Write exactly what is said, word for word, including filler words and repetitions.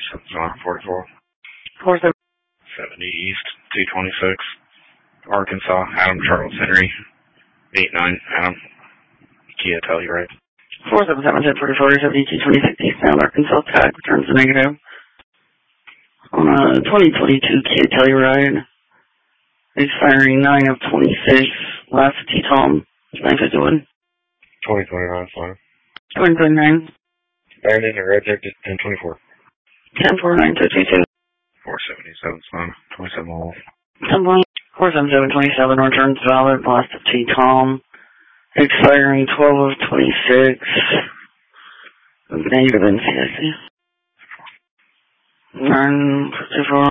John forty-four. four seven. seventy East, two twenty-six. Arkansas, Adam Charles Henry. eight nine, Adam. Kia Telluride. four seven seven, ten forty-four, seventy-two twenty-six, Eastbound Arkansas, tag returns a negative. On a twenty twenty-two Kia Telluride, expiring nine of twenty-six, last T-Tom, nine fifty-one. twenty twenty-nine, fine. twenty twenty-nine. Abandoned and rejected, ten twenty-four. ten forty-nine, two twenty-two. four seventy-seven, fine. twenty-seven off. ten point four seven seven, twenty-seven, returns valid, last of T-Tom, expiring twelve of twenty-six, negative N C I C. nine fifty-four.